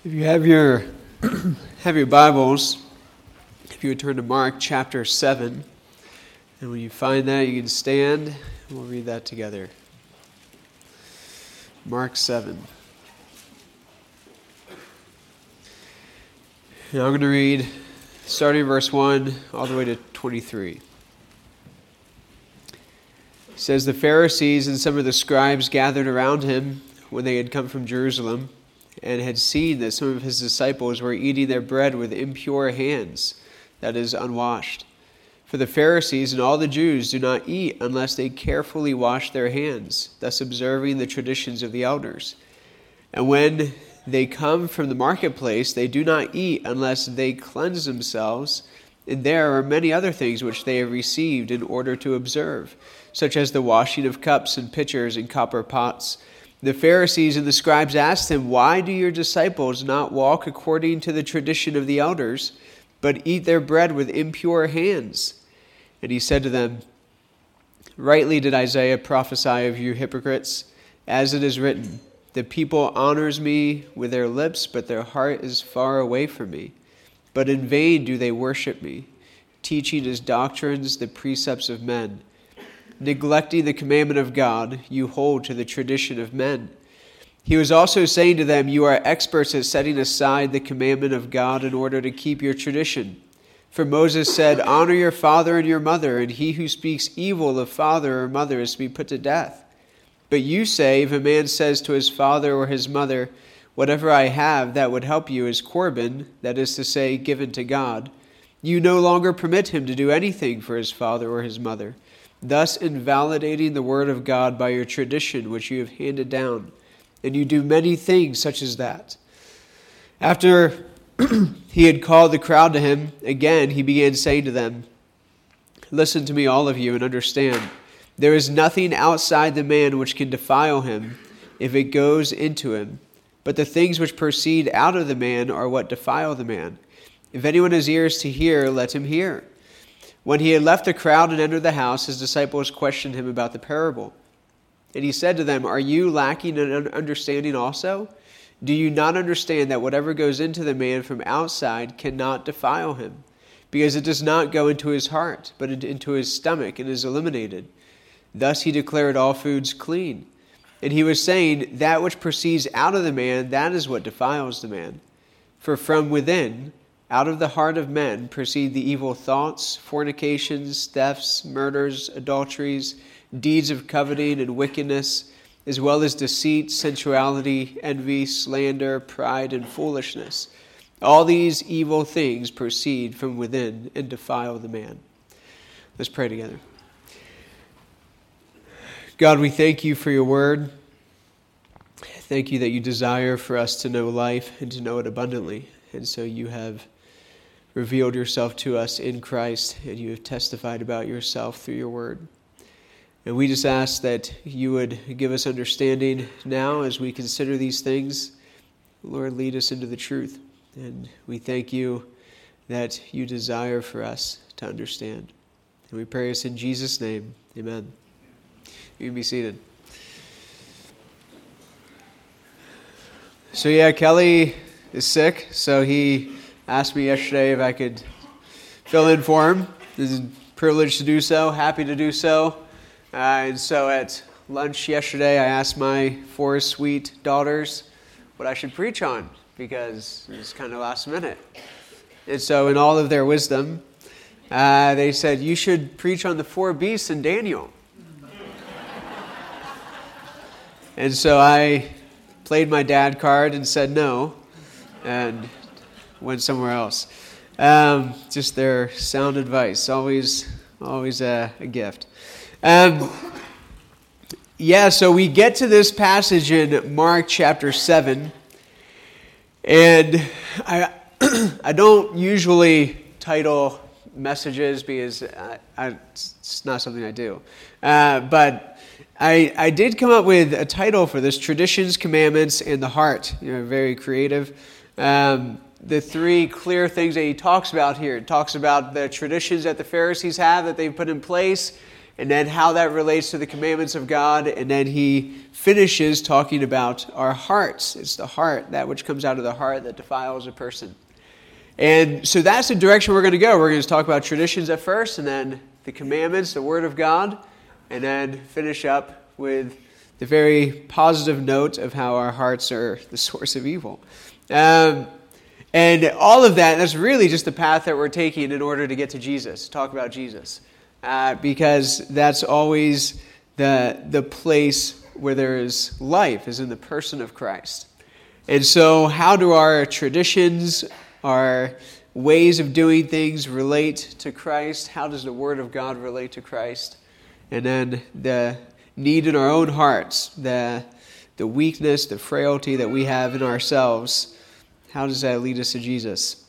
If you have your Bibles, if you would turn to Mark chapter 7, and when you find that, you can stand, and we'll read that together. Mark 7. Now I'm going to read starting verse 1 all the way to 23. It says, "The Pharisees and some of the scribes gathered around him when they had come from Jerusalem, and had seen that some of his disciples were eating their bread with impure hands, that is, unwashed. For the Pharisees and all the Jews do not eat unless they carefully wash their hands, thus observing the traditions of the elders. And when they come from the marketplace, they do not eat unless they cleanse themselves, and there are many other things which they have received in order to observe, such as the washing of cups and pitchers and copper pots. The Pharisees and the scribes asked him, 'Why do your disciples not walk according to the tradition of the elders, but eat their bread with impure hands?' And he said to them, 'Rightly did Isaiah prophesy of you hypocrites, as it is written, the people honors me with their lips, but their heart is far away from me. But in vain do they worship me, teaching as doctrines the precepts of men. Neglecting the commandment of God, you hold to the tradition of men.' He was also saying to them, 'You are experts at setting aside the commandment of God in order to keep your tradition. For Moses said, "Honor your father and your mother, and he who speaks evil of father or mother is to be put to death." But you say, if a man says to his father or his mother, "Whatever I have that would help you is Corban," that is to say, given to God, you no longer permit him to do anything for his father or his mother, thus invalidating the word of God by your tradition which you have handed down. And you do many things such as that." After he had called the crowd to him, again he began saying to them, "Listen to me, all of you, and understand. There is nothing outside the man which can defile him if it goes into him, but the things which proceed out of the man are what defile the man. If anyone has ears to hear, let him hear." When he had left the crowd and entered the house, his disciples questioned him about the parable. And he said to them, "Are you lacking in understanding also? Do you not understand that whatever goes into the man from outside cannot defile him? Because it does not go into his heart, but into his stomach, and is eliminated. Thus he declared all foods clean. And he was saying, that which proceeds out of the man, that is what defiles the man. For from within, out of the heart of men, proceed the evil thoughts, fornications, thefts, murders, adulteries, deeds of coveting and wickedness, as well as deceit, sensuality, envy, slander, pride, and foolishness. All these evil things proceed from within and defile the man." Let's pray together. God, we thank you for your word. Thank you that you desire for us to know life and to know it abundantly. And so you have revealed yourself to us in Christ, and you have testified about yourself through your word. And we just ask that you would give us understanding now as we consider these things. Lord, lead us into the truth. And we thank you that you desire for us to understand. And we pray this in Jesus' name. Amen. You can be seated. So Kelly is sick, so he asked me yesterday if I could fill in for him. This is a privilege to do so, happy to do so. And so at lunch yesterday, I asked my 4 sweet daughters what I should preach on, because it was kind of last minute. And so in all of their wisdom, they said, "You should preach on the 4 beasts in Daniel." And so I played my dad card and said no, and went somewhere else. Just their sound advice, always a gift. So we get to this passage in Mark chapter 7, and I don't usually title messages because it's not something I do. But I did come up with a title for this: Traditions, Commandments, and the Heart. Very creative. The 3 clear things that he talks about here. It talks about the traditions that the Pharisees have that they've put in place, and then how that relates to the commandments of God, and then he finishes talking about our hearts. It's the heart, that which comes out of the heart that defiles a person. And so that's the direction we're going to go. We're going to talk about traditions at first, and then the commandments, the Word of God, and then finish up with the very positive note of how our hearts are the source of evil. And all of that's really just the path that we're taking in order to get to Jesus, talk about Jesus. Because that's always the place where there is life, is in the person of Christ. And so how do our traditions, our ways of doing things relate to Christ? How does the Word of God relate to Christ? And then the need in our own hearts, the weakness, the frailty that we have in ourselves, how does that lead us to Jesus?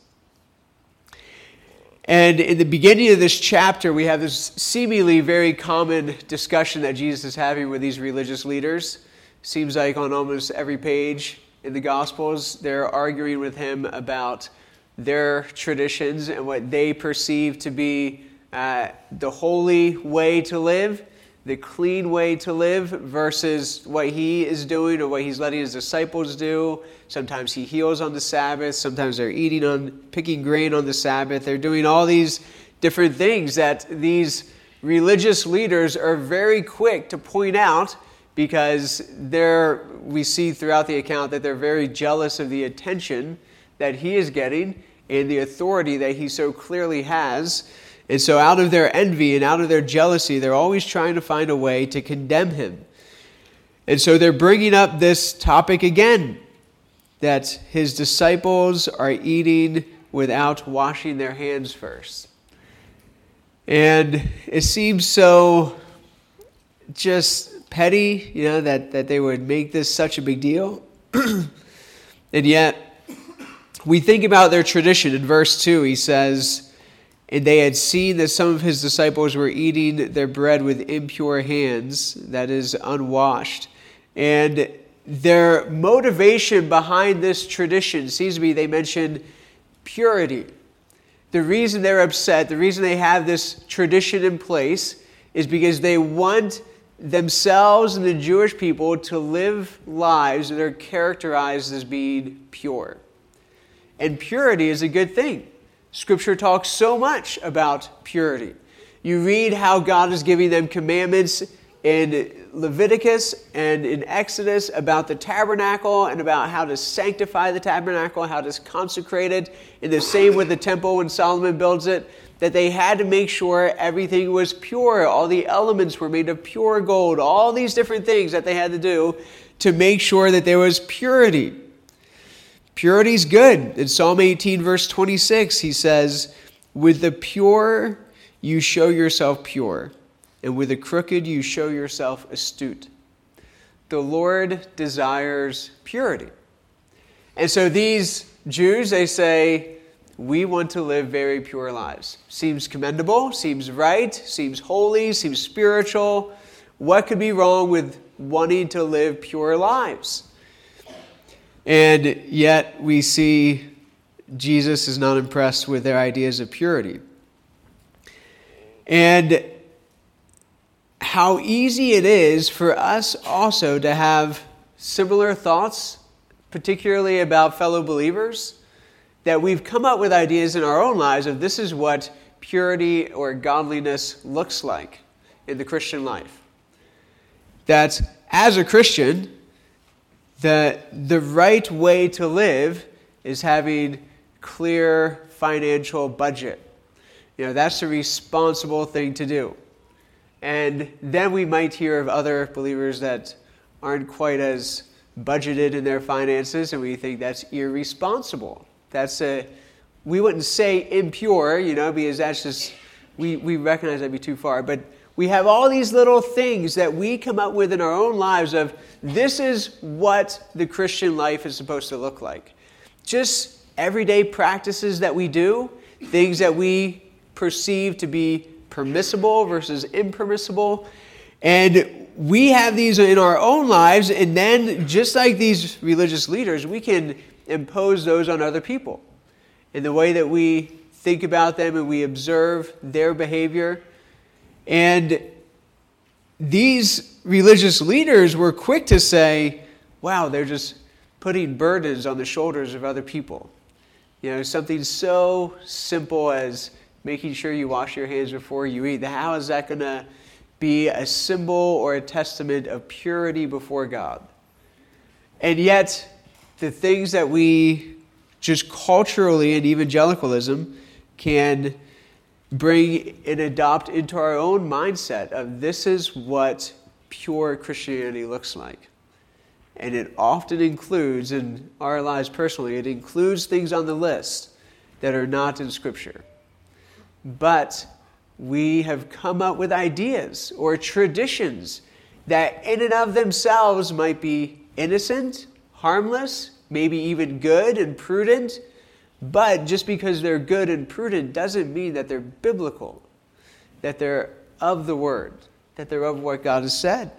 And in the beginning of this chapter, we have this seemingly very common discussion that Jesus is having with these religious leaders. Seems like on almost every page in the Gospels, they're arguing with him about their traditions and what they perceive to be the holy way to live, the clean way to live, versus what he is doing or what he's letting his disciples do. Sometimes he heals on the Sabbath. Sometimes they're picking grain on the Sabbath. They're doing all these different things that these religious leaders are very quick to point out, because we see throughout the account that they're very jealous of the attention that he is getting and the authority that he so clearly has. And so out of their envy and out of their jealousy, they're always trying to find a way to condemn him. And so they're bringing up this topic again, that his disciples are eating without washing their hands first. And it seems so just petty, that they would make this such a big deal. And yet, we think about their tradition. In verse 2, he says, "And they had seen that some of his disciples were eating their bread with impure hands," that is, unwashed. And their motivation behind this tradition seems to be, they mention purity. The reason they're upset, the reason they have this tradition in place, is because they want themselves and the Jewish people to live lives that are characterized as being pure. And purity is a good thing. Scripture talks so much about purity. You read how God is giving them commandments in Leviticus and in Exodus about the tabernacle and about how to sanctify the tabernacle, how to consecrate it. And the same with the temple when Solomon builds it, that they had to make sure everything was pure. All the elements were made of pure gold. All these different things that they had to do to make sure that there was purity. Purity is good. In Psalm 18, verse 26, he says, "With the pure you show yourself pure, and with the crooked you show yourself astute." The Lord desires purity. And so these Jews, they say, we want to live very pure lives. Seems commendable, seems right, seems holy, seems spiritual. What could be wrong with wanting to live pure lives? And yet we see Jesus is not impressed with their ideas of purity. And how easy it is for us also to have similar thoughts, particularly about fellow believers, that we've come up with ideas in our own lives of this is what purity or godliness looks like in the Christian life. That as a Christian, the right way to live is having clear financial budget. That's a responsible thing to do. And then we might hear of other believers that aren't quite as budgeted in their finances, and we think that's irresponsible. We wouldn't say impure, because that's just, we recognize that'd be too far. But we have all these little things that we come up with in our own lives of this is what the Christian life is supposed to look like. Just everyday practices that we do, things that we perceive to be permissible versus impermissible. And we have these in our own lives, and then just like these religious leaders, we can impose those on other people. In the way that we think about them and we observe their behavior. And these religious leaders were quick to say, wow, they're just putting burdens on the shoulders of other people. Something so simple as making sure you wash your hands before you eat. How is that going to be a symbol or a testament of purity before God? And yet, the things that we just culturally in evangelicalism can bring and adopt into our own mindset of this is what pure Christianity looks like. And it often includes, in our lives personally, it includes things on the list that are not in Scripture. But we have come up with ideas or traditions that in and of themselves might be innocent, harmless, maybe even good and prudent. But just because they're good and prudent doesn't mean that they're biblical, that they're of the Word, that they're of what God has said.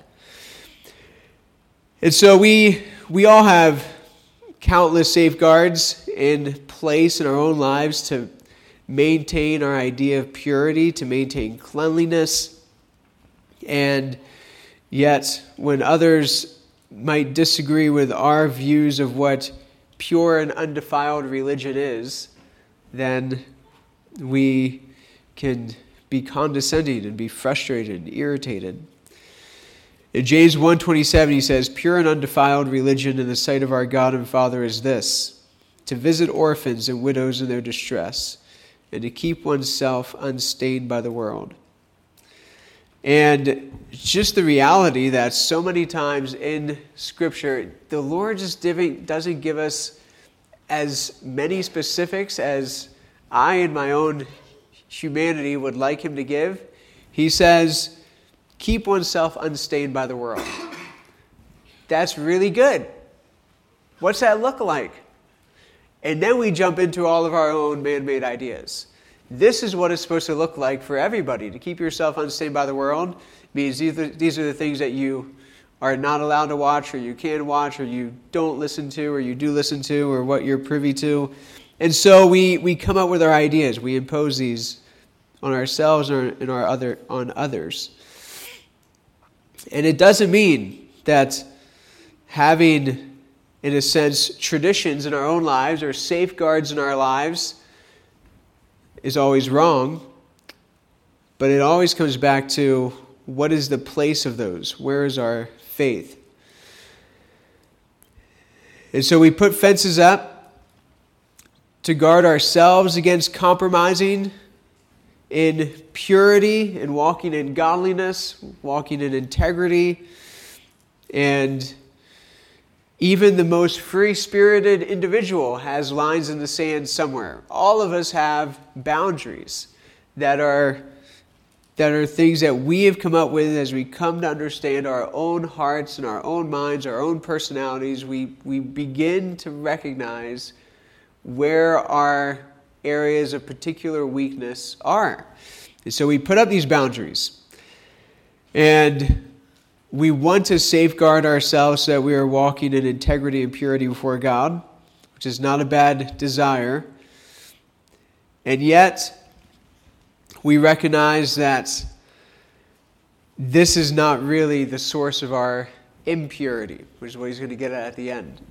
And so we all have countless safeguards in place in our own lives to maintain our idea of purity, to maintain cleanliness. And yet, when others might disagree with our views of what pure and undefiled religion is, then we can be condescending and be frustrated and irritated. In James 1:27, he says, "Pure and undefiled religion in the sight of our God and Father is this, to visit orphans and widows in their distress, and to keep oneself unstained by the world." And just the reality that so many times in Scripture, the Lord just doesn't give us as many specifics as I in my own humanity would like him to give. He says, keep oneself unstained by the world. That's really good. What's that look like? And then we jump into all of our own man-made ideas. This is what it's supposed to look like for everybody. To keep yourself unstained by the world means these are the things that you are not allowed to watch, or you can watch, or you don't listen to, or you do listen to, or what you're privy to. And so we come up with our ideas. We impose these on ourselves and on others. And it doesn't mean that having, in a sense, traditions in our own lives or safeguards in our lives is always wrong. But it always comes back to, what is the place of those? Where is our faith? And so we put fences up to guard ourselves against compromising in purity and walking in godliness, walking in integrity. And even the most free-spirited individual has lines in the sand somewhere. All of us have boundaries that are things that we have come up with as we come to understand our own hearts and our own minds, our own personalities. We begin to recognize where our areas of particular weakness are. And so we put up these boundaries. And we want to safeguard ourselves so that we are walking in integrity and purity before God, which is not a bad desire. And yet, we recognize that this is not really the source of our impurity, which is what he's going to get at the end.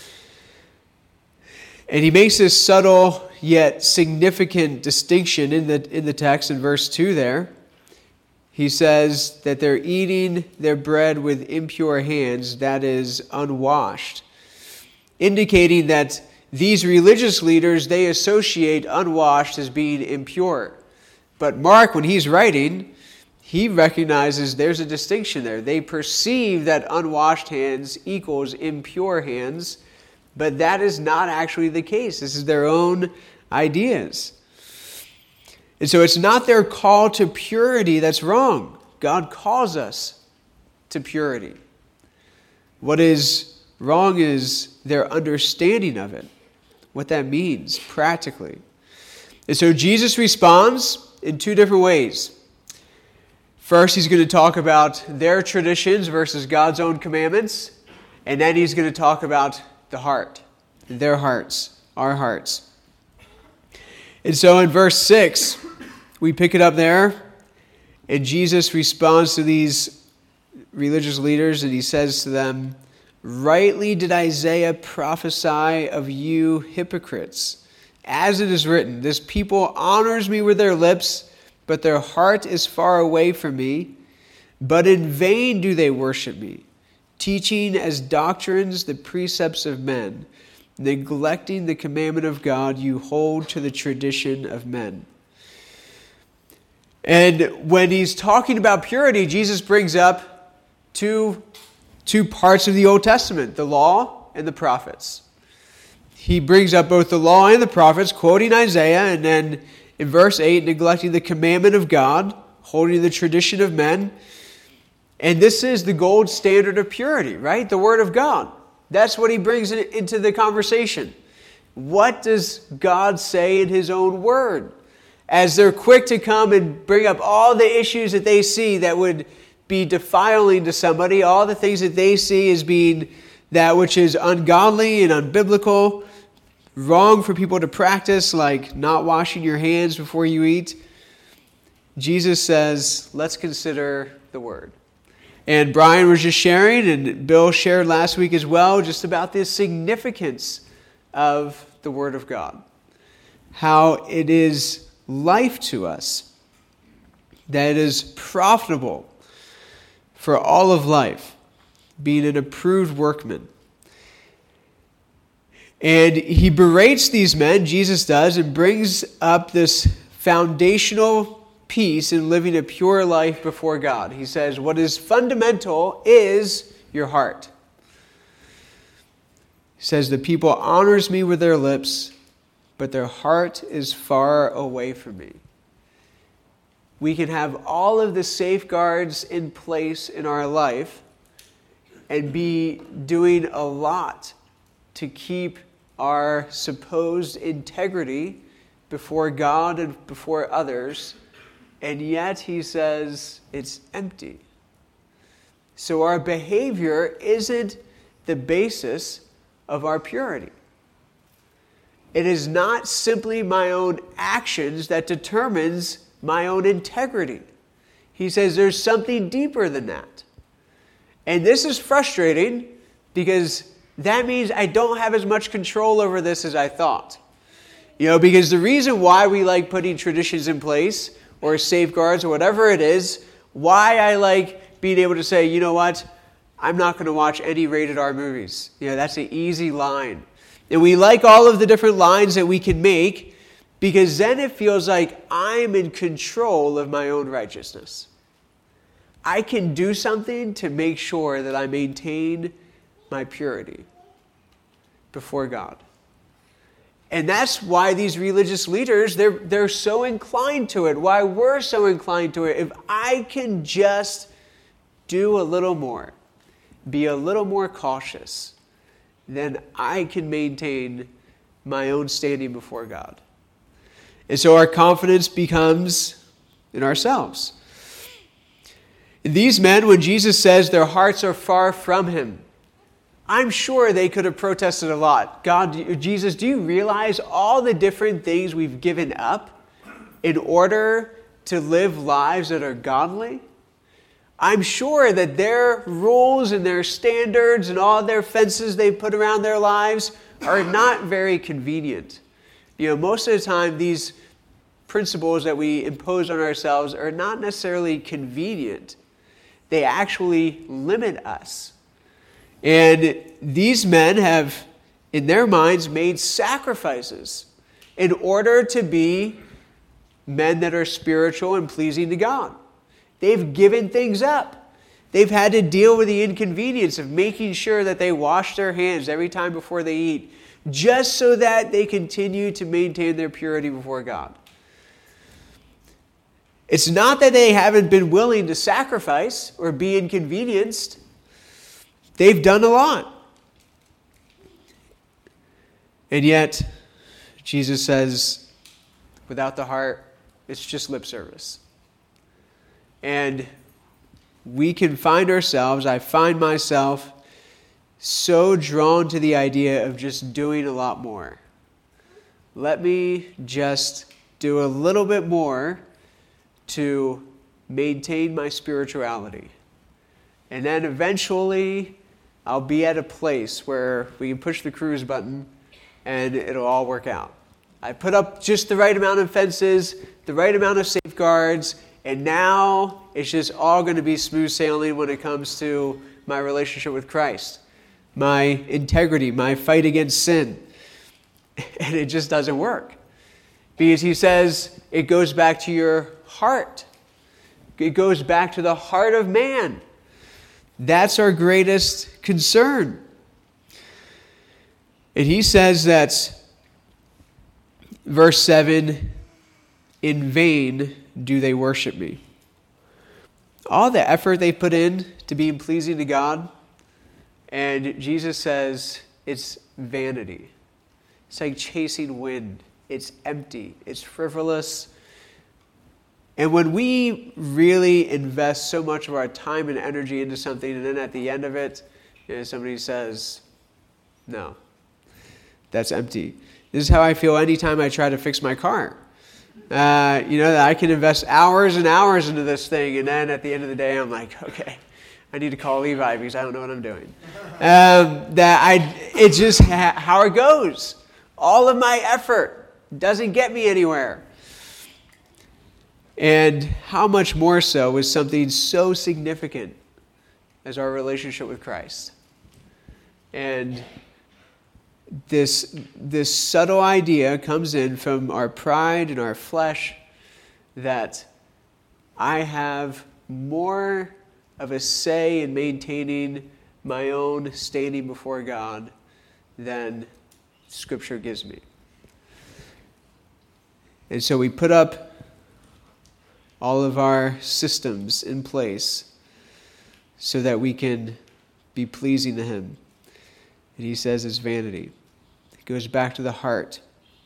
And he makes this subtle yet significant distinction in the text in verse 2 there. He says that they're eating their bread with impure hands, that is, unwashed, indicating that these religious leaders, they associate unwashed as being impure. But Mark, when he's writing, he recognizes there's a distinction there. They perceive that unwashed hands equals impure hands, but that is not actually the case. This is their own ideas. And so it's not their call to purity that's wrong. God calls us to purity. What is wrong is their understanding of it, what that means practically. And so Jesus responds in two different ways. First, he's going to talk about their traditions versus God's own commandments. And then he's going to talk about the heart, their hearts, our hearts. And so in verse 6, we pick it up there, and Jesus responds to these religious leaders, and he says to them, "Rightly did Isaiah prophesy of you hypocrites. As it is written, this people honors me with their lips, but their heart is far away from me. But in vain do they worship me, teaching as doctrines the precepts of men. Neglecting the commandment of God, you hold to the tradition of men." And when he's talking about purity, Jesus brings up two parts of the Old Testament, the law and the prophets. He brings up both the law and the prophets, quoting Isaiah, and then in verse 8, neglecting the commandment of God, holding the tradition of men. And this is the gold standard of purity, right? The Word of God. That's what he brings into the conversation. What does God say in his own Word? As they're quick to come and bring up all the issues that they see that would be defiling to somebody, all the things that they see as being that which is ungodly and unbiblical, wrong for people to practice, like not washing your hands before you eat. Jesus says, let's consider the Word. And Brian was just sharing, and Bill shared last week as well, just about the significance of the Word of God. How it is life to us, that it is profitable for all of life, being an approved workman. And he berates these men, Jesus does, and brings up this foundational piece in living a pure life before God. He says, what is fundamental is your heart. He says, the people honors me with their lips, but their heart is far away from me. We can have all of the safeguards in place in our life and be doing a lot to keep our supposed integrity before God and before others, and yet he says it's empty. So our behavior isn't the basis of our purity. It is not simply my own actions that determines my own integrity. He says there's something deeper than that. And this is frustrating because that means I don't have as much control over this as I thought. Because the reason why we like putting traditions in place or safeguards or whatever it is, why I like being able to say, you know what, I'm not going to watch any rated R movies. That's an easy line. And we like all of the different lines that we can make because then it feels like I'm in control of my own righteousness. I can do something to make sure that I maintain my purity before God. And that's why these religious leaders, they're so inclined to it, why we're so inclined to it. If I can just do a little more, be a little more cautious, then I can maintain my own standing before God. And so our confidence becomes in ourselves. These men, when Jesus says their hearts are far from him, I'm sure they could have protested a lot. God, Jesus, do you realize all the different things we've given up in order to live lives that are godly? I'm sure that their rules and their standards and all their fences they put around their lives are not very convenient. Most of the time, these principles that we impose on ourselves are not necessarily convenient. They actually limit us. And these men have, in their minds, made sacrifices in order to be men that are spiritual and pleasing to God. They've given things up. They've had to deal with the inconvenience of making sure that they wash their hands every time before they eat, just so that they continue to maintain their purity before God. It's not that they haven't been willing to sacrifice or be inconvenienced. They've done a lot. And yet, Jesus says, without the heart, it's just lip service. And we can find ourselves, I find myself so drawn to the idea of just doing a lot more. Let me just do a little bit more to maintain my spirituality. And then eventually I'll be at a place where we can push the cruise button and it'll all work out. I put up just the right amount of fences, the right amount of safeguards, and now it's just all going to be smooth sailing when it comes to my relationship with Christ, my integrity, my fight against sin. And it just doesn't work. Because he says it goes back to your heart. It goes back to the heart of man. That's our greatest concern. And he says that, verse 7, in vain do they worship me. All the effort they put in to being pleasing to God, and Jesus says it's vanity. It's like chasing wind. It's empty. It's frivolous. And when we really invest so much of our time and energy into something, and then at the end of it, somebody says, no, that's empty. This is how I feel anytime I try to fix my car. That I can invest hours and hours into this thing, and then at the end of the day, I'm like, okay, I need to call Levi because I don't know what I'm doing. It's just how it goes. All of my effort doesn't get me anywhere. And how much more so with something so significant as our relationship with Christ. And this subtle idea comes in from our pride and our flesh that I have more of a say in maintaining my own standing before God than Scripture gives me. And so we put up all of our systems in place so that we can be pleasing to Him. And he says it's vanity. It goes back to the heart.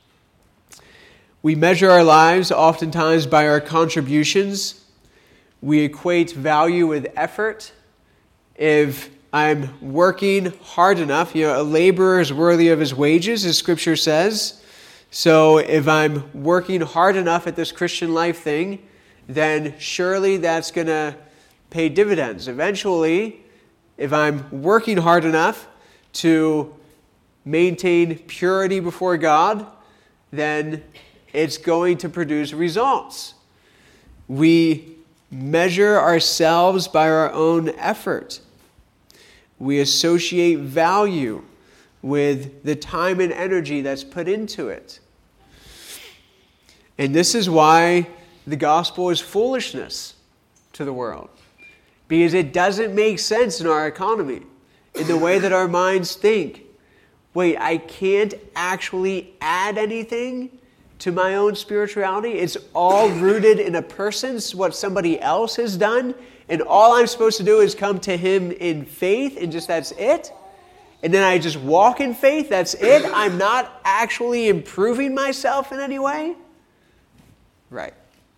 We measure our lives oftentimes by our contributions. We equate value with effort. If I'm working hard enough, a laborer is worthy of his wages, as Scripture says. So if I'm working hard enough at this Christian life thing, then surely that's going to pay dividends. Eventually, if I'm working hard enough to maintain purity before God, then it's going to produce results. We measure ourselves by our own effort. We associate value with the time and energy that's put into it. And this is why the gospel is foolishness to the world. Because it doesn't make sense in our economy, in the way that our minds think. Wait, I can't actually add anything to my own spirituality? It's all rooted in a person, what somebody else has done, and all I'm supposed to do is come to Him in faith, and just that's it? And then I just walk in faith, that's it? I'm not actually improving myself in any way? Right.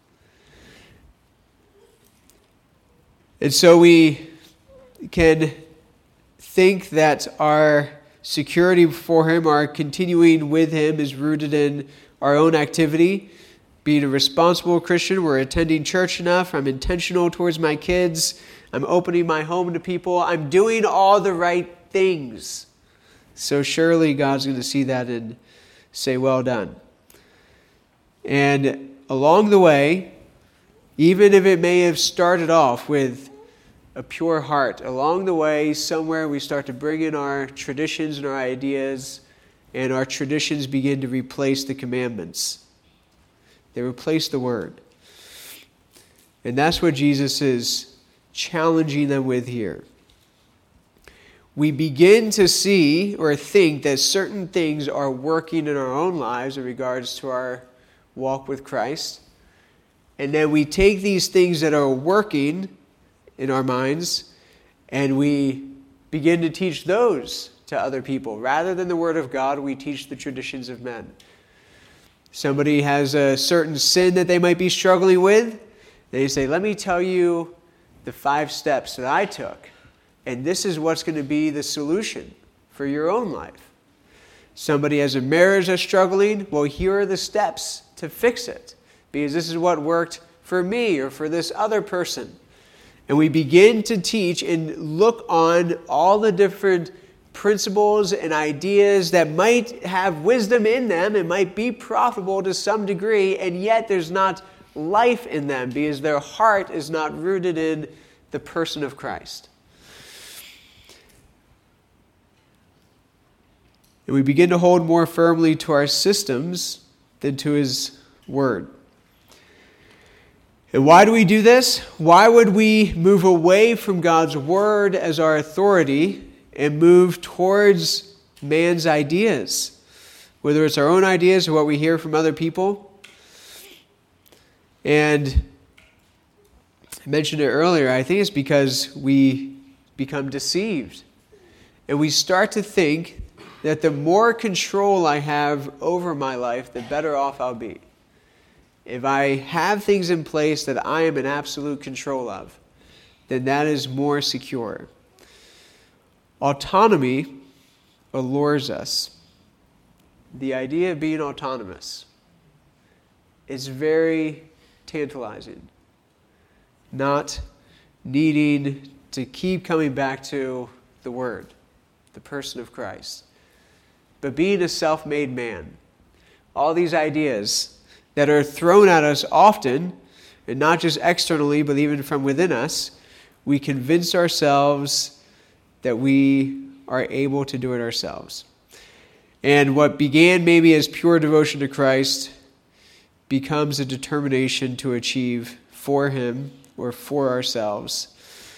And so we can think that our security before Him, our continuing with Him, is rooted in our own activity. Being a responsible Christian, we're attending church enough, I'm intentional towards my kids, I'm opening my home to people, I'm doing all the right things. So surely God's going to see that and say, well done. And along the way, even if it may have started off with a pure heart, along the way, somewhere we start to bring in our traditions and our ideas, and our traditions begin to replace the commandments. They replace the Word. And that's what Jesus is challenging them with here. We begin to see or think that certain things are working in our own lives in regards to our walk with Christ. And then we take these things that are working in our minds and we begin to teach those to other people. Rather than the Word of God, we teach the traditions of men. Somebody has a certain sin that they might be struggling with. They say, let me tell you the 5 steps that I took. And this is what's going to be the solution for your own life. Somebody has a marriage that's struggling. Well, here are the steps to fix it. Because this is what worked for me or for this other person. and we begin to teach and look on all the different principles and ideas that might have wisdom in them and might be profitable to some degree, and yet there's not life in them because their heart is not rooted in the person of Christ. And we begin to hold more firmly to our systems than to His Word. And why do we do this? Why would we move away from God's Word as our authority and move towards man's ideas? Whether it's our own ideas or what we hear from other people. And I mentioned it earlier, I think it's because we become deceived. And we start to think that the more control I have over my life, the better off I'll be. If I have things in place that I am in absolute control of, then that is more secure. Autonomy allures us. The idea of being autonomous is very tantalizing. Not needing to keep coming back to the Word, the person of Christ. But being a self-made man, all these ideas that are thrown at us often, and not just externally, but even from within us, we convince ourselves that we are able to do it ourselves. And what began maybe as pure devotion to Christ becomes a determination to achieve for Him or for ourselves.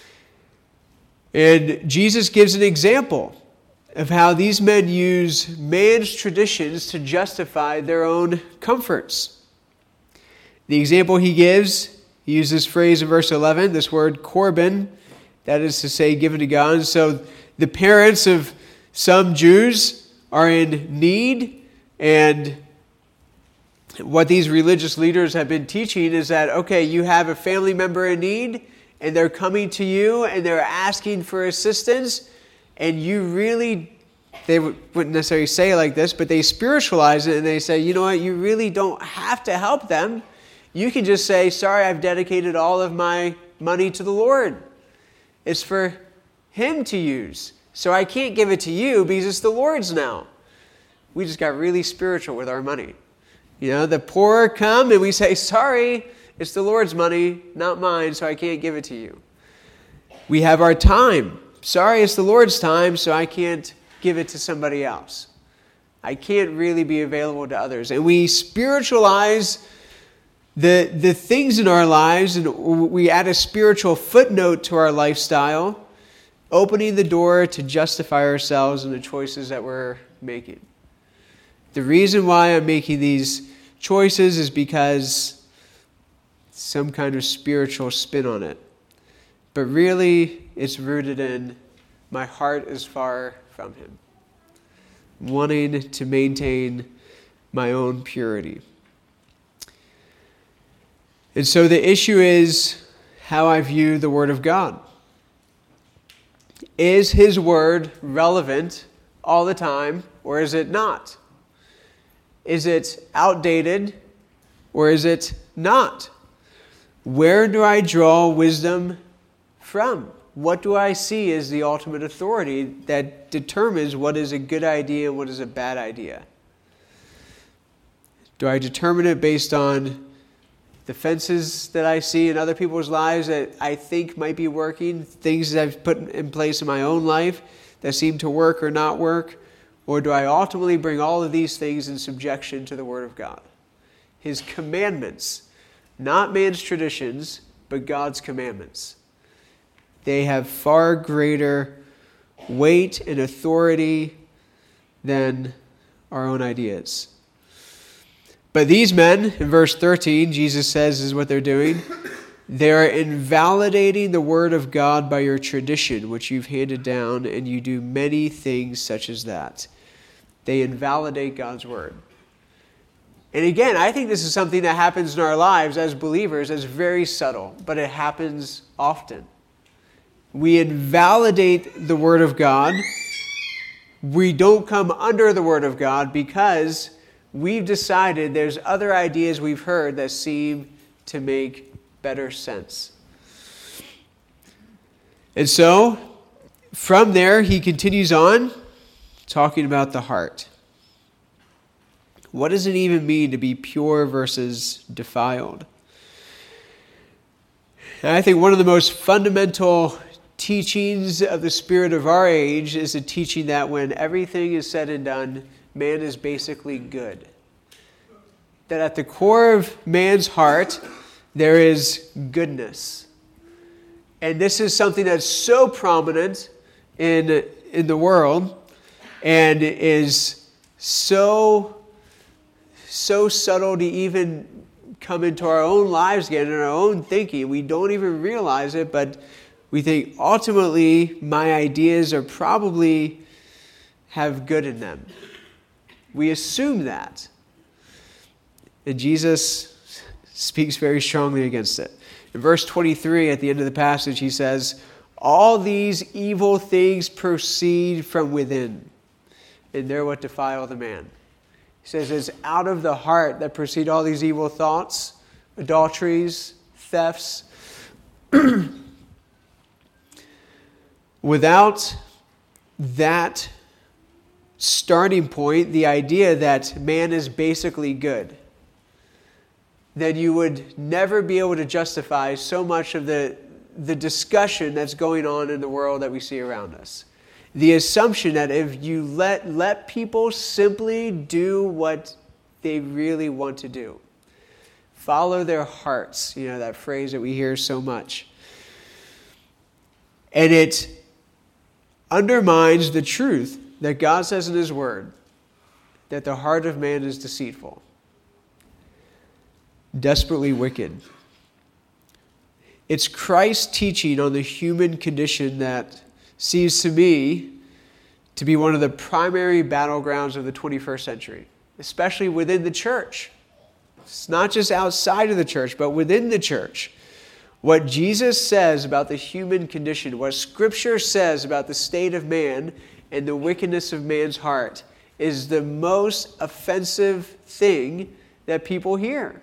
And Jesus gives an example of how these men use man's traditions to justify their own comforts. The example he gives, he uses this phrase in verse 11, this word korban, that is to say given to God. And so the parents of some Jews are in need, and what these religious leaders have been teaching is that, okay, you have a family member in need, and they're coming to you, and they're asking for assistance, and you really, they wouldn't necessarily say it like this, but they spiritualize it, and they say, you know what, you really don't have to help them. You can just say, sorry, I've dedicated all of my money to the Lord. It's for Him to use. So I can't give it to you because it's the Lord's now. We just got really spiritual with our money. You know, the poor come and we say, sorry, it's the Lord's money, not mine, so I can't give it to you. We have our time. Sorry, it's the Lord's time, so I can't give it to somebody else. I can't really be available to others. And we spiritualize the things in our lives, and we add a spiritual footnote to our lifestyle, opening the door to justify ourselves in the choices that we're making. The reason why I'm making these choices is because some kind of spiritual spin on it. But really, it's rooted in my heart is far from Him, wanting to maintain my own purity. And so the issue is how I view the Word of God. Is His Word relevant all the time, or is it not? Is it outdated, or is it not? Where do I draw wisdom from? What do I see as the ultimate authority that determines what is a good idea and what is a bad idea? Do I determine it based on the fences that I see in other people's lives that I think might be working, things that I've put in place in my own life that seem to work or not work? Or do I ultimately bring all of these things in subjection to the Word of God? His commandments, not man's traditions, but God's commandments. They have far greater weight and authority than our own ideas. But these men, in verse 13, Jesus says is what they're doing. They're invalidating the Word of God by your tradition, which you've handed down, and you do many things such as that. They invalidate God's Word. And again, I think this is something that happens in our lives as believers that's very subtle, but it happens often. We invalidate the Word of God. We don't come under the Word of God because we've decided there's other ideas we've heard that seem to make better sense. And so, from there, he continues on talking about the heart. What does it even mean to be pure versus defiled? And I think one of the most fundamental teachings of the spirit of our age is the teaching that when everything is said and done, man is basically good. That at the core of man's heart, there is goodness. And this is something that's so prominent in the world and is so subtle to even come into our own lives again, in our own thinking. We don't even realize it, but we think ultimately my ideas are probably have good in them. We assume that. And Jesus speaks very strongly against it. In verse 23, at the end of the passage, he says, all these evil things proceed from within, and they're what defile the man. He says it's out of the heart that proceed all these evil thoughts, adulteries, thefts. Without that starting point, the idea that man is basically good, then you would never be able to justify so much of the discussion that's going on in the world that we see around us. The assumption that if you let people simply do what they really want to do, follow their hearts, that phrase that we hear so much. And it undermines the truth that God says in His Word, that the heart of man is deceitful, desperately wicked. It's Christ's teaching on the human condition that seems to me to be one of the primary battlegrounds of the 21st century, especially within the church. It's not just outside of the church, but within the church. What Jesus says about the human condition, what Scripture says about the state of man and the wickedness of man's heart, is the most offensive thing that people hear.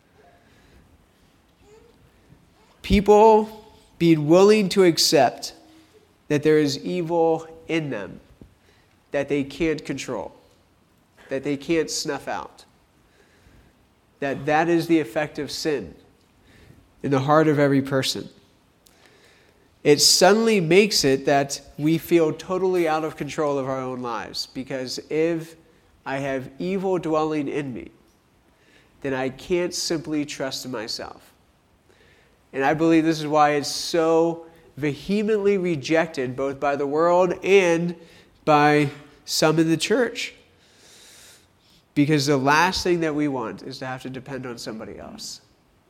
People being willing to accept that there is evil in them that they can't control, that they can't snuff out, that is the effect of sin in the heart of every person. It suddenly makes it that we feel totally out of control of our own lives, because if I have evil dwelling in me, then I can't simply trust in myself. And I believe this is why it's so vehemently rejected both by the world and by some in the church. Because the last thing that we want is to have to depend on somebody else.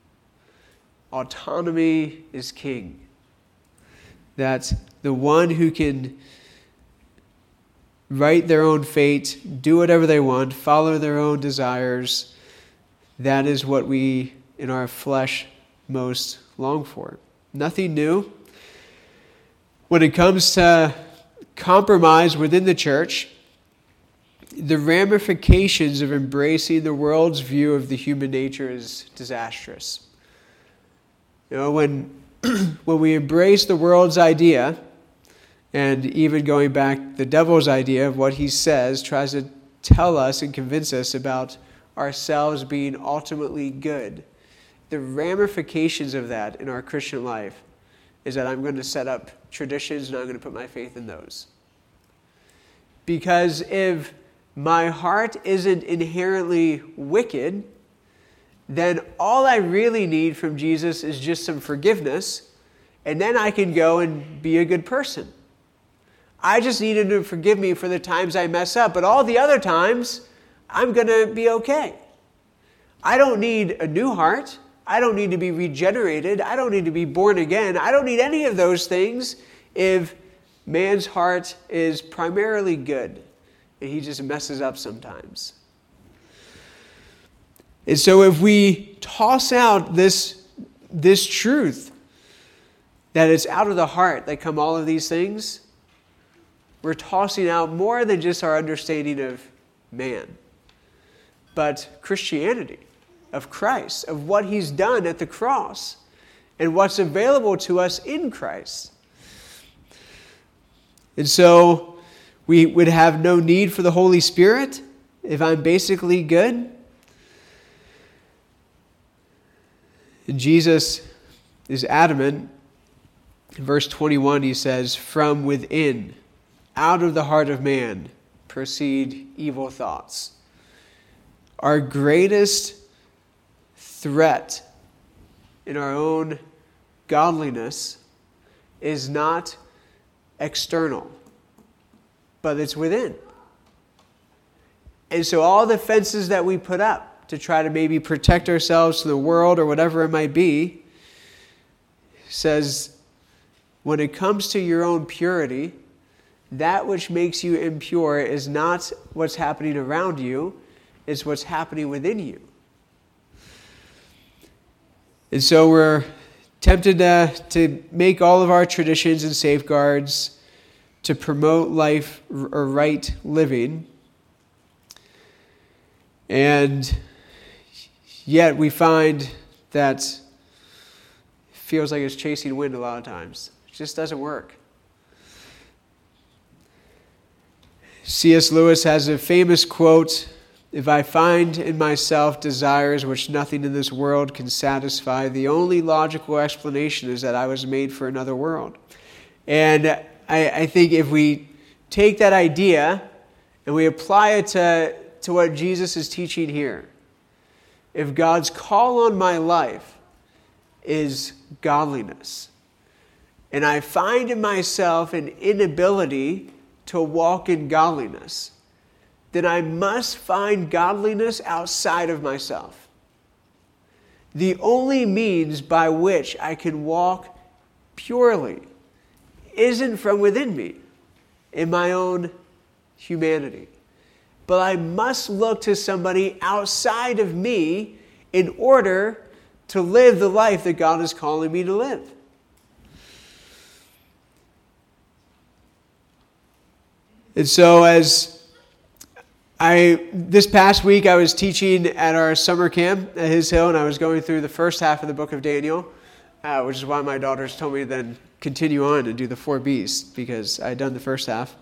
Autonomy is king. That the one who can write their own fate, do whatever they want, follow their own desires, that is what we in our flesh most long for. Nothing new. When it comes to compromise within the church, the ramifications of embracing the world's view of the human nature is disastrous. When we embrace the world's idea, and even going back, the devil's idea of what he says, tries to tell us and convince us about ourselves being ultimately good. The ramifications of that in our Christian life is that I'm going to set up traditions and I'm going to put my faith in those. Because if my heart isn't inherently wicked, then all I really need from Jesus is just some forgiveness, and then I can go and be a good person. I just need Him to forgive me for the times I mess up, but all the other times, I'm going to be okay. I don't need a new heart. I don't need to be regenerated. I don't need to be born again. I don't need any of those things if man's heart is primarily good and he just messes up sometimes. And so if we toss out this truth that it's out of the heart that come all of these things, we're tossing out more than just our understanding of man, but Christianity, of Christ, of what He's done at the cross, and what's available to us in Christ. And so we would have no need for the Holy Spirit if I'm basically good. And Jesus is adamant. In verse 21, he says, "From within, out of the heart of man, proceed evil thoughts." Our greatest threat in our own godliness is not external, but it's within. And so all the fences that we put up to try to maybe protect ourselves from the world or whatever it might be, says, when it comes to your own purity, that which makes you impure is not what's happening around you, it's what's happening within you. And so we're tempted to make all of our traditions and safeguards to promote life or right living. And yet we find that it feels like it's chasing wind a lot of times. It just doesn't work. C.S. Lewis has a famous quote, "If I find in myself desires which nothing in this world can satisfy, the only logical explanation is that I was made for another world." And I think if we take that idea and we apply it to what Jesus is teaching here, if God's call on my life is godliness, and I find in myself an inability to walk in godliness, then I must find godliness outside of myself. The only means by which I can walk purely isn't from within me, in my own humanity. But I must look to somebody outside of me in order to live the life that God is calling me to live. And so this past week I was teaching at our summer camp at His Hill, and I was going through the first half of the book of Daniel, which is why my daughters told me to then continue on and do the 4 beasts, because I had done the first half.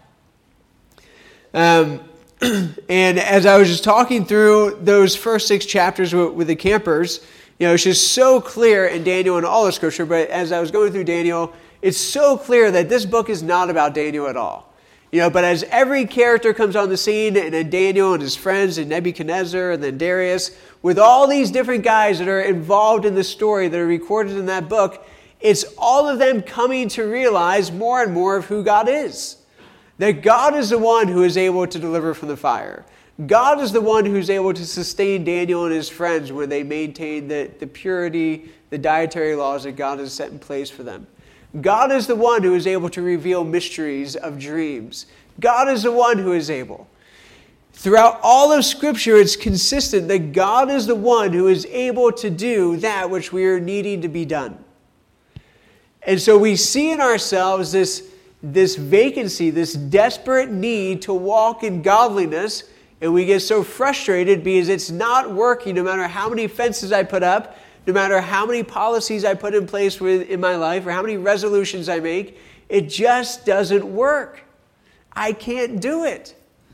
And as I was just talking through those first 6 chapters with the campers, it's just so clear in Daniel and all of Scripture, but as I was going through Daniel, it's so clear that this book is not about Daniel at all. But as every character comes on the scene, and then Daniel and his friends, and Nebuchadnezzar, and then Darius, with all these different guys that are involved in the story that are recorded in that book, it's all of them coming to realize more and more of who God is. That God is the one who is able to deliver from the fire. God is the one who's able to sustain Daniel and his friends when they maintain the purity, the dietary laws that God has set in place for them. God is the one who is able to reveal mysteries of dreams. God is the one who is able. Throughout all of Scripture, it's consistent that God is the one who is able to do that which we are needing to be done. And so we see in ourselves this vacancy, this desperate need to walk in godliness, and we get so frustrated because it's not working no matter how many fences I put up, no matter how many policies I put in place in my life, or how many resolutions I make. It just doesn't work. I can't do it.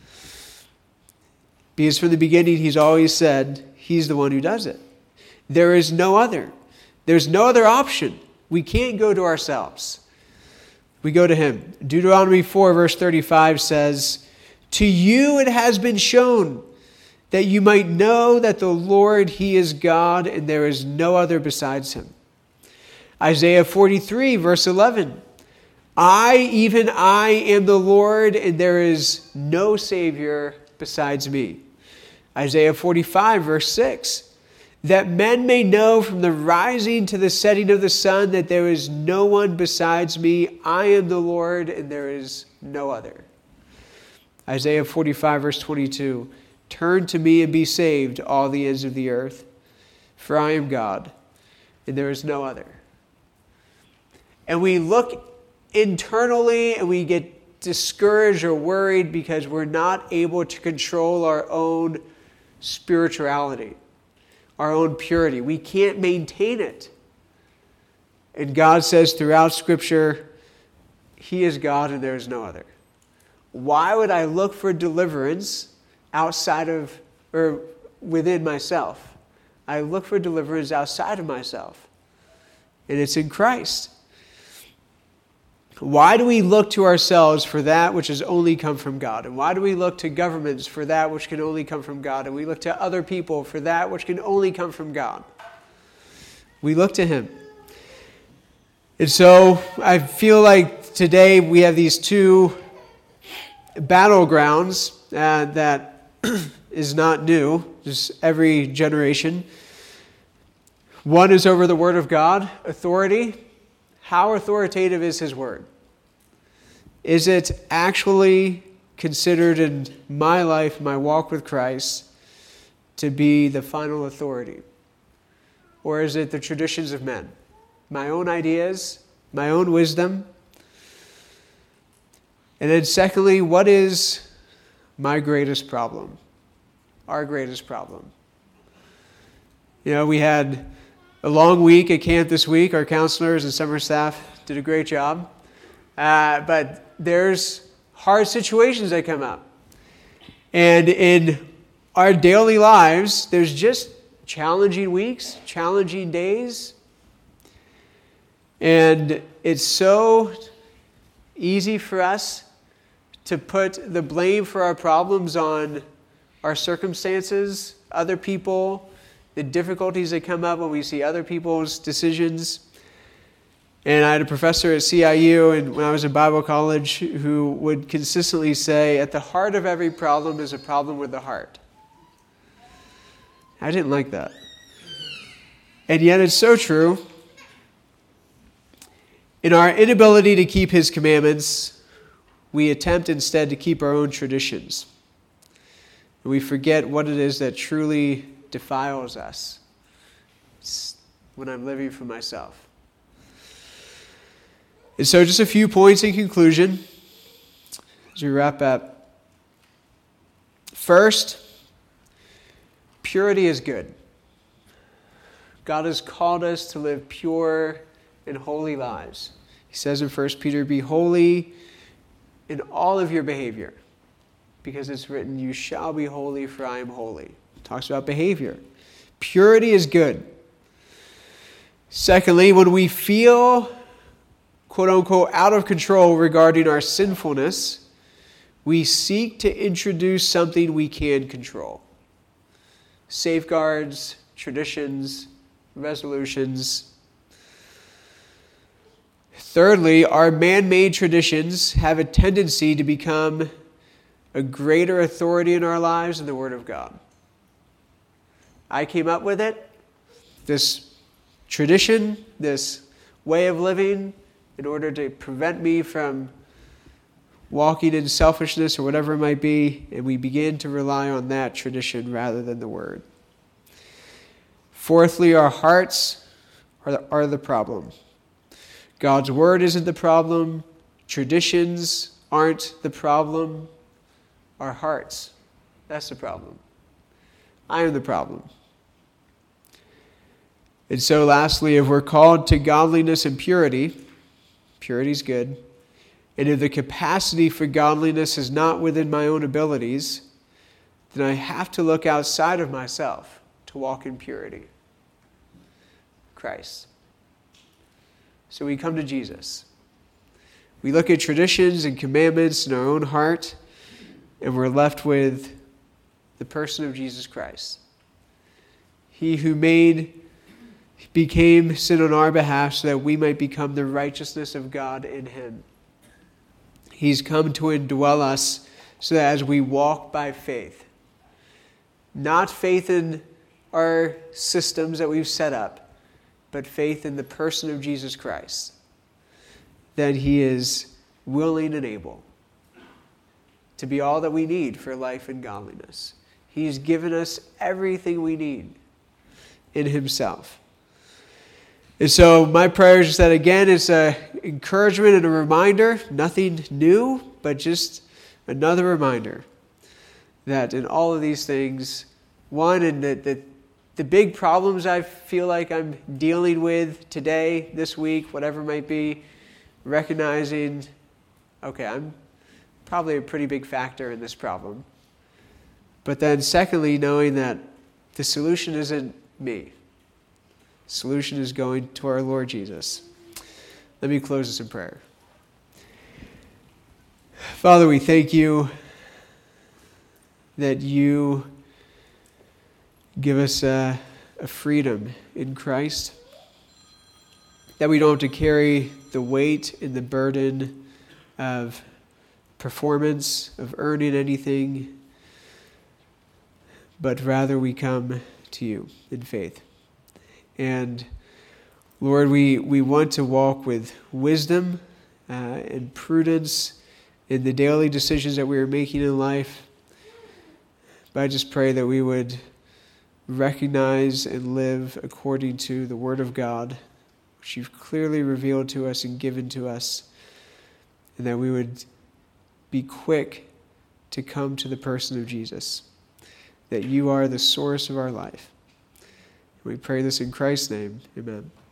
Because from the beginning, He's always said He's the one who does it. There is no other. There's no other option. We can't go to ourselves. We go to Him. Deuteronomy 4 verse 35 says, "To you it has been shown that you might know that the Lord, He is God, and there is no other besides Him." Isaiah 43 verse 11, even I am the Lord, and there is no Savior besides me." Isaiah 45 verse 6, "That men may know from the rising to the setting of the sun that there is no one besides me. I am the Lord, and there is no other." Isaiah 45 verse 22, "Turn to me and be saved, all the ends of the earth, for I am God, and there is no other." And we look internally and we get discouraged or worried because we're not able to control our own spirituality, our own purity. We can't maintain it. And God says throughout Scripture, He is God and there is no other. Why would I look for deliverance outside of or within myself? I look for deliverance outside of myself. And it's in Christ. Why do we look to ourselves for that which has only come from God? And why do we look to governments for that which can only come from God? And we look to other people for that which can only come from God? We look to Him. And so I feel like today we have these two battlegrounds that is not new, just every generation. One is over the Word of God, authority. How authoritative is His Word? Is it actually considered in my life, my walk with Christ, to be the final authority? Or is it the traditions of men? My own ideas, my own wisdom? And then secondly, what is my greatest problem? Our greatest problem. We had a long week at camp this week. Our counselors and summer staff did a great job. But there's hard situations that come up. And in our daily lives, there's just challenging weeks, challenging days. And it's so easy for us to put the blame for our problems on our circumstances, other people, the difficulties that come up when we see other people's decisions. And I had a professor at CIU and when I was in Bible college who would consistently say, at the heart of every problem is a problem with the heart. I didn't like that. And yet it's so true. In our inability to keep His commandments, we attempt instead to keep our own traditions. And we forget what it is that truly defiles us. It's when I'm living for myself. And so just a few points in conclusion as we wrap up. First, purity is good. God has called us to live pure and holy lives. He says in 1 Peter, be holy in all of your behavior, because it's written, you shall be holy, for I am holy. It talks about behavior. Purity is good. Secondly, when we feel, quote unquote, out of control regarding our sinfulness, we seek to introduce something we can control. Safeguards, traditions, resolutions. Thirdly, our man-made traditions have a tendency to become a greater authority in our lives than the Word of God. I came up with it, this tradition, this way of living, in order to prevent me from walking in selfishness or whatever it might be, and we begin to rely on that tradition rather than the Word. Fourthly, our hearts are the problem. God's Word isn't the problem. Traditions aren't the problem. Our hearts, that's the problem. I am the problem. And so lastly, if we're called to godliness and purity, purity is good, and if the capacity for godliness is not within my own abilities, then I have to look outside of myself to walk in purity. Christ. So we come to Jesus. We look at traditions and commandments in our own heart, and we're left with the person of Jesus Christ. He who became sin on our behalf so that we might become the righteousness of God in Him. He's come to indwell us so that as we walk by faith, not faith in our systems that we've set up, but faith in the person of Jesus Christ, then He is willing and able to be all that we need for life and godliness. He's given us everything we need in Himself. And so my prayer is that, again, it's an encouragement and a reminder, nothing new, but just another reminder that in all of these things, one, and the big problems I feel like I'm dealing with today, this week, whatever it might be, recognizing okay, I'm probably a pretty big factor in this problem. But then secondly, knowing that the solution isn't me. The solution is going to our Lord Jesus. Let me close this in prayer. Father, we thank you that you give us a freedom in Christ, that we don't have to carry the weight and the burden of performance, of earning anything, but rather we come to you in faith. And Lord, we want to walk with wisdom and prudence in the daily decisions that we are making in life. But I just pray that we would recognize and live according to the Word of God, which you've clearly revealed to us and given to us, and that we would be quick to come to the person of Jesus, that you are the source of our life. We pray this in Christ's name. Amen.